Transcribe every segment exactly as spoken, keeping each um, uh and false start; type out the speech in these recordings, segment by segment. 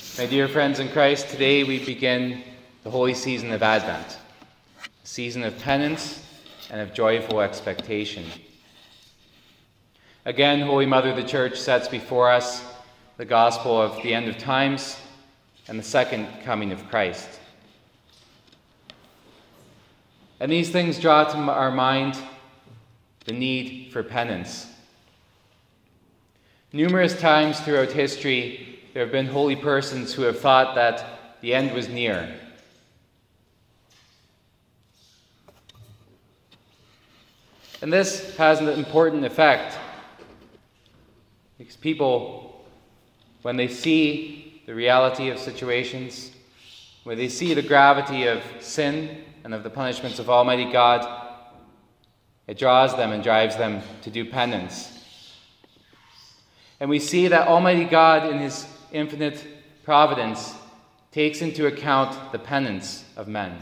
My dear friends in Christ, today we begin the holy season of Advent, a season of penance and of joyful expectation. Again, Holy Mother of the Church sets before us the gospel of the end of times and the second coming of Christ. And these things draw to our mind the need for penance. Numerous times throughout history, there have been holy persons who have thought that the end was near. And this has an important effect, because people, when they see the reality of situations, when they see the gravity of sin and of the punishments of Almighty God, it draws them and drives them to do penance. And we see that Almighty God, in his infinite providence, takes into account the penance of men.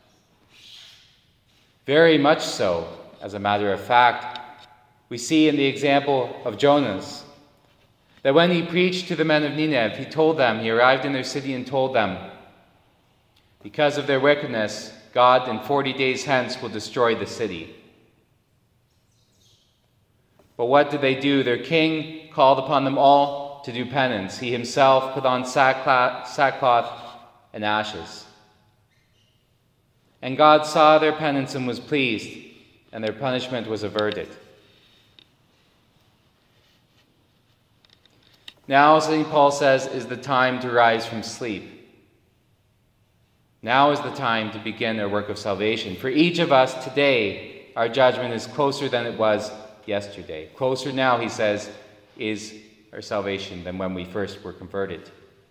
Very much so, as a matter of fact, we see in the example of Jonas that when he preached to the men of Nineveh, he told them, he arrived in their city and told them, because of their wickedness, God in forty days hence will destroy the city. But what did they do? Their king called upon them all to do penance. He himself put on sackcloth, sackcloth and ashes. And God saw their penance and was pleased, and their punishment was averted. Now, Saint Paul says, is the time to rise from sleep. Now is the time to begin our work of salvation. For each of us today, our judgment is closer than it was yesterday. Closer now, he says, is our salvation than when we first were converted.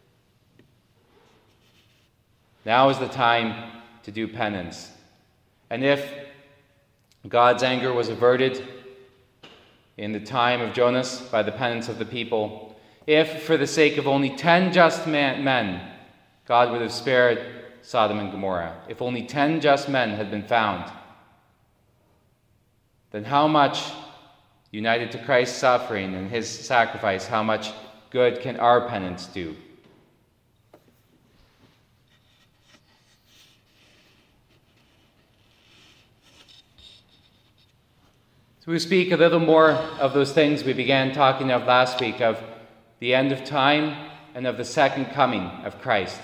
Now is the time to do penance. And if God's anger was averted in the time of Jonas by the penance of the people, if for the sake of only ten just man, men, God would have spared Sodom and Gomorrah, if only ten just men had been found, then how much, united to Christ's suffering and his sacrifice, how much good can our penance do? So we speak a little more of those things we began talking of last week, of the end of time and of the second coming of Christ.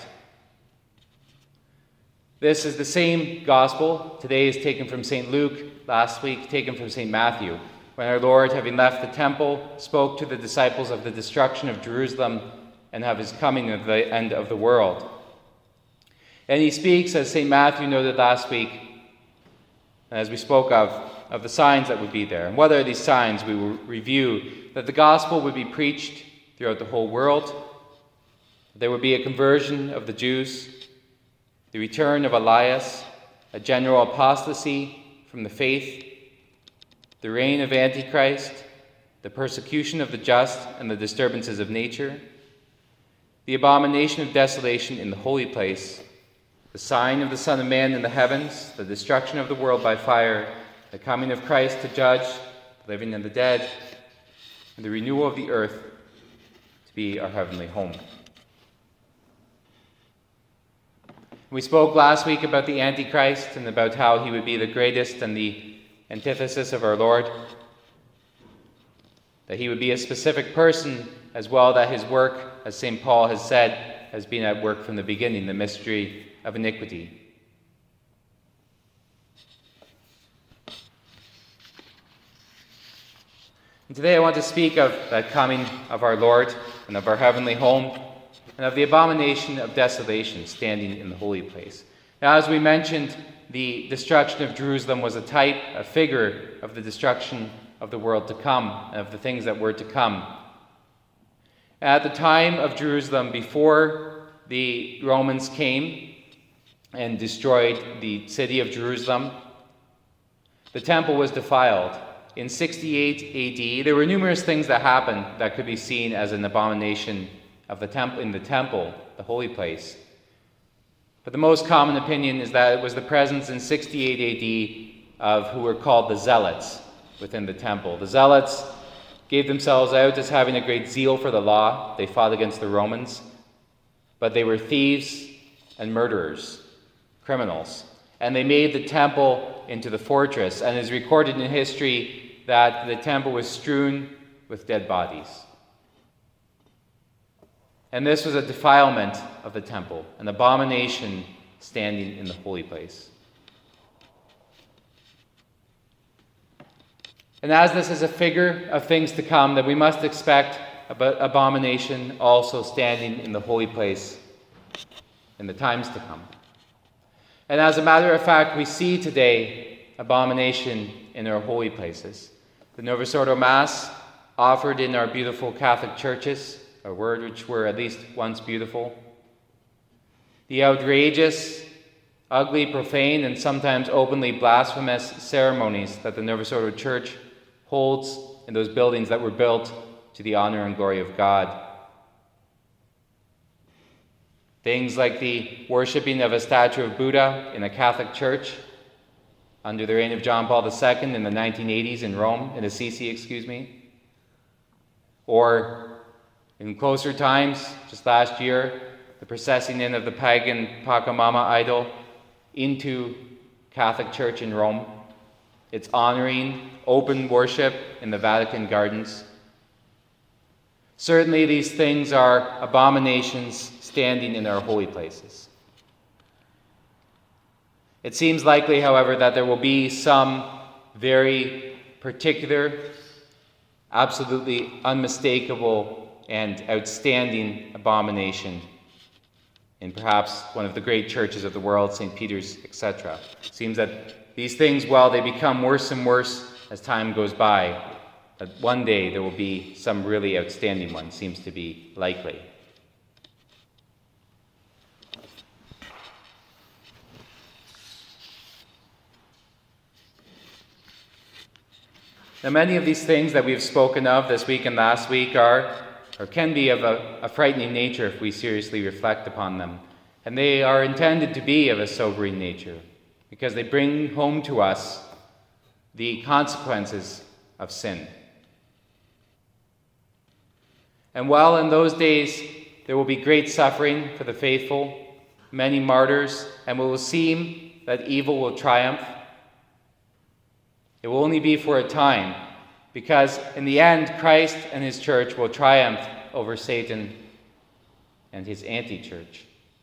This is the same gospel. Today is taken from Saint Luke, last week taken from Saint Matthew, when our Lord, having left the temple, spoke to the disciples of the destruction of Jerusalem and of his coming at the end of the world. And he speaks, as Saint Matthew noted last week, as we spoke of, of the signs that would be there. And what are these signs? We will review that the gospel would be preached throughout the whole world. There would be a conversion of the Jews, the return of Elias, a general apostasy from the faith, the reign of Antichrist, the persecution of the just and the disturbances of nature, the abomination of desolation in the holy place, the sign of the Son of Man in the heavens, the destruction of the world by fire, the coming of Christ to judge the living and the dead, and the renewal of the earth to be our heavenly home. We spoke last week about the Antichrist and about how he would be the greatest and the antithesis of our Lord, that he would be a specific person as well, that his work, as Saint Paul has said, has been at work from the beginning, the mystery of iniquity. And today I want to speak of that coming of our Lord and of our heavenly home and of the abomination of desolation standing in the holy place. Now, as we mentioned, the destruction of Jerusalem was a type, a figure of the destruction of the world to come, of the things that were to come. At the time of Jerusalem, before the Romans came and destroyed the city of Jerusalem, the temple was defiled. In sixty-eight A D, there were numerous things that happened that could be seen as an abomination of the temple in the temple, the holy place. But the most common opinion is that it was the presence in sixty-eight A D of who were called the Zealots within the temple. The Zealots gave themselves out as having a great zeal for the law. They fought against the Romans. but they were thieves and murderers, criminals. And they made the temple into the fortress, and it is recorded in history that the temple was strewn with dead bodies. And this was a defilement of the temple, an abomination standing in the holy place. And as this is a figure of things to come, that we must expect abomination also standing in the holy place in the times to come. And as a matter of fact, we see today abomination in our holy places. The Novus Ordo Mass offered in our beautiful Catholic churches, a word which were at least once beautiful. The outrageous, ugly, profane, and sometimes openly blasphemous ceremonies that the Novus Ordo Church holds in those buildings that were built to the honor and glory of God. Things like the worshipping of a statue of Buddha in a Catholic church under the reign of John Paul the Second in the nineteen eighties in Rome, in Assisi, excuse me. Or in closer times, just last year, the processing in of the pagan Pachamama idol into Catholic Church in Rome. It's honoring open worship in the Vatican gardens. Certainly these things are abominations standing in our holy places. It seems likely, however, that there will be some very particular, absolutely unmistakable, and outstanding abomination in perhaps one of the great churches of the world, Saint Peter's, et cetera. It seems that these things, while they become worse and worse as time goes by, that one day there will be some really outstanding one, seems to be likely. Now, many of these things that we've spoken of this week and last week are, or can be, of a, a frightening nature if we seriously reflect upon them. And they are intended to be of a sobering nature, because they bring home to us the consequences of sin. And while in those days there will be great suffering for the faithful, many martyrs, and it will seem that evil will triumph, it will only be for a time, because in the end, Christ and his church will triumph over Satan and his anti-church.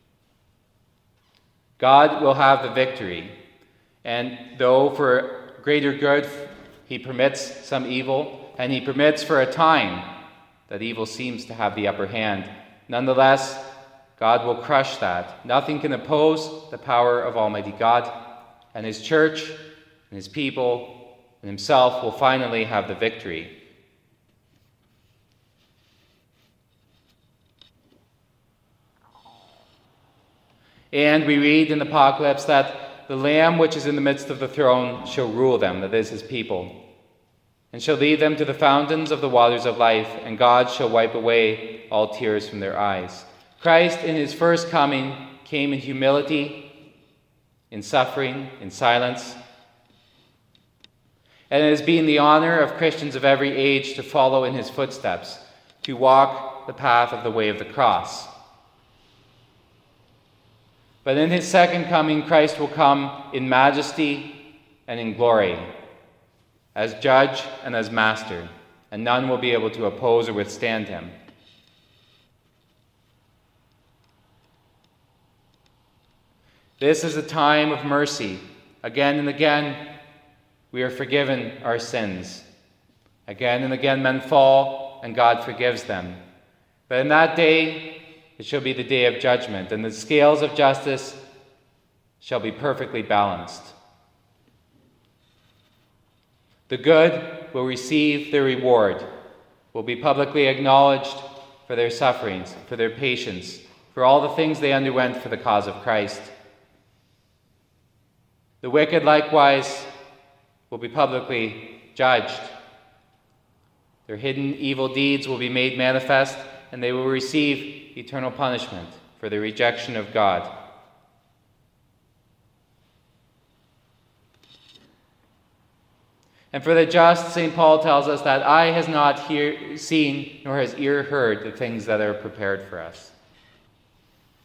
God will have the victory, and though for greater good he permits some evil, and he permits for a time that evil seems to have the upper hand, nonetheless, God will crush that. Nothing can oppose the power of Almighty God, and his church and his people and himself will finally have the victory. And we read in the Apocalypse that the Lamb which is in the midst of the throne shall rule them, that is his people, and shall lead them to the fountains of the waters of life, and God shall wipe away all tears from their eyes. Christ in his first coming came in humility, in suffering, in silence, and it has been the honor of Christians of every age to follow in his footsteps, to walk the path of the way of the cross. But in his second coming, Christ will come in majesty and in glory, as judge and as master, and none will be able to oppose or withstand him. This is a time of mercy. Again and again, we are forgiven our sins. Again and again, men fall, and God forgives them. But in that day, it shall be the day of judgment, and the scales of justice shall be perfectly balanced. The good will receive their reward, will be publicly acknowledged for their sufferings, for their patience, for all the things they underwent for the cause of Christ. The wicked likewise will be publicly judged. Their hidden evil deeds will be made manifest, and they will receive eternal punishment for their rejection of God. And for the just, Saint Paul tells us that eye has not hear, seen, nor has ear heard the things that are prepared for us.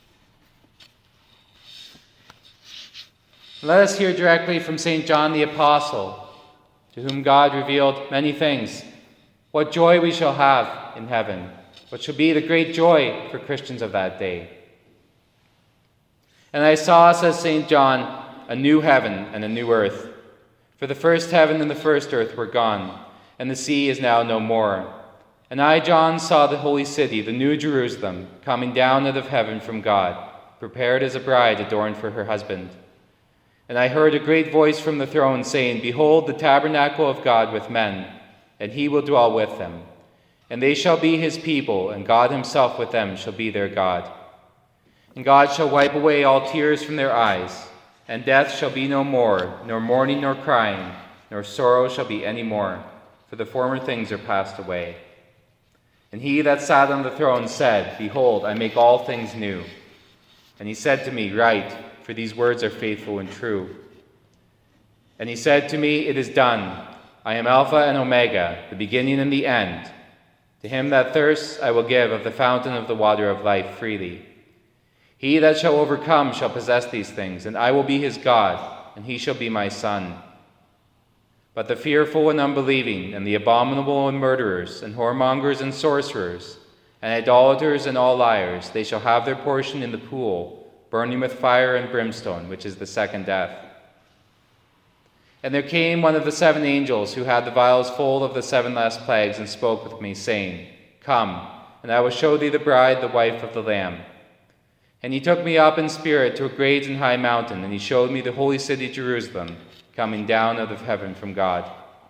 Let us hear directly from Saint John the Apostle, to whom God revealed many things, what joy we shall have in heaven, what shall be the great joy for Christians of that day. And I saw, says Saint John, a new heaven and a new earth. For the first heaven and the first earth were gone, and the sea is now no more. And I, John, saw the holy city, the new Jerusalem, coming down out of heaven from God, prepared as a bride adorned for her husband. And I heard a great voice from the throne saying, Behold, the tabernacle of God with men, and he will dwell with them. And they shall be his people, and God himself with them shall be their God. And God shall wipe away all tears from their eyes, and death shall be no more, nor mourning nor crying, nor sorrow shall be any more, for the former things are passed away. And he that sat on the throne said, Behold, I make all things new. And he said to me, Write, for these words are faithful and true. And he said to me, It is done. I am Alpha and Omega, the beginning and the end. To him that thirsts I will give of the fountain of the water of life freely. He that shall overcome shall possess these things, and I will be his God, and he shall be my son. But the fearful and unbelieving, and the abominable and murderers, and whoremongers and sorcerers, and idolaters and all liars, they shall have their portion in the pool, burning with fire and brimstone, which is the second death. And there came one of the seven angels who had the vials full of the seven last plagues, and spoke with me, saying, Come, and I will show thee the bride, the wife of the Lamb. And he took me up in spirit to a great and high mountain, and he showed me the holy city Jerusalem, coming down out of heaven from God,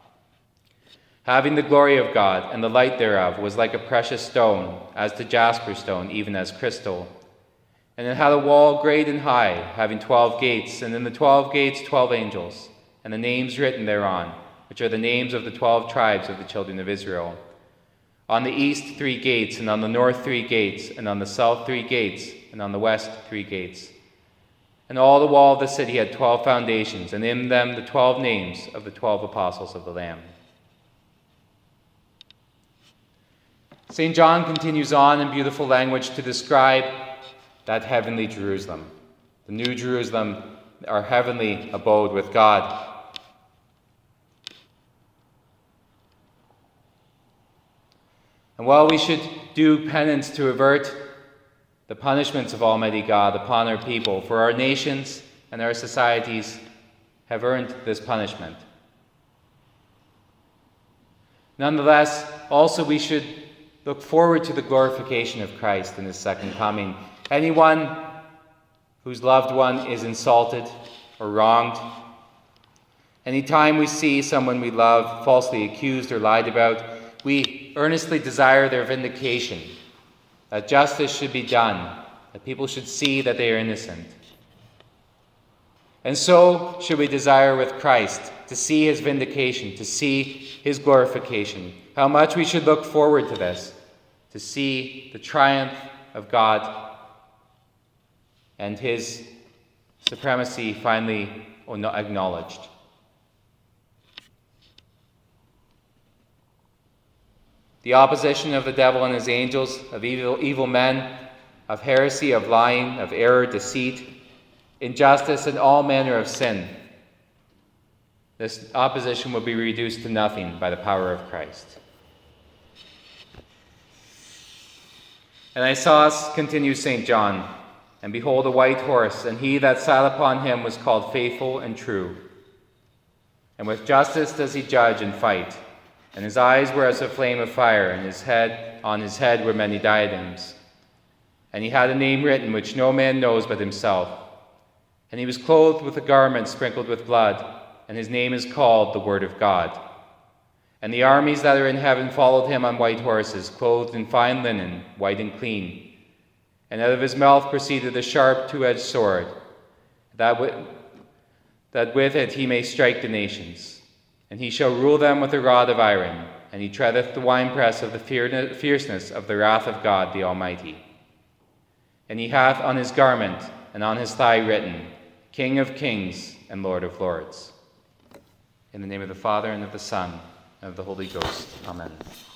having the glory of God, and the light thereof was like a precious stone, as to jasper stone, even as crystal. And it had a wall great and high, having twelve gates, and in the twelve gates twelve angels, and the names written thereon, which are the names of the twelve tribes of the children of Israel. On the east three gates, and on the north three gates, and on the south three gates, and on the west three gates. And all the wall of the city had twelve foundations, and in them the twelve names of the twelve apostles of the Lamb. Saint John continues on in beautiful language to describe that heavenly Jerusalem, the new Jerusalem, our heavenly abode with God. And while we should do penance to avert the punishments of Almighty God upon our people, for our nations and our societies have earned this punishment. Nonetheless, also we should look forward to the glorification of Christ in his second coming. Anyone whose loved one is insulted or wronged, anytime we see someone we love falsely accused or lied about, we earnestly desire their vindication, that justice should be done, that people should see that they are innocent. And so should we desire with Christ to see his vindication, to see his glorification. How much we should look forward to this, to see the triumph of God and his supremacy finally acknowledged. The opposition of the devil and his angels, of evil, evil men, of heresy, of lying, of error, deceit, injustice, and all manner of sin. This opposition will be reduced to nothing by the power of Christ. And I saw, continues Saint John, and behold a white horse, and he that sat upon him was called Faithful and True. And with justice does he judge and fight. And his eyes were as a flame of fire, and his head on his head were many diadems. And he had a name written which no man knows but himself. And he was clothed with a garment sprinkled with blood, and his name is called the Word of God. And the armies that are in heaven followed him on white horses, clothed in fine linen, white and clean. And out of his mouth proceeded a sharp two-edged sword, that with, that with it he may strike the nations. And he shall rule them with a rod of iron, and he treadeth the winepress of the fierceness of the wrath of God the Almighty. And he hath on his garment and on his thigh written, King of kings and Lord of lords. In the name of the Father, and of the Son, and of the Holy Ghost. Amen.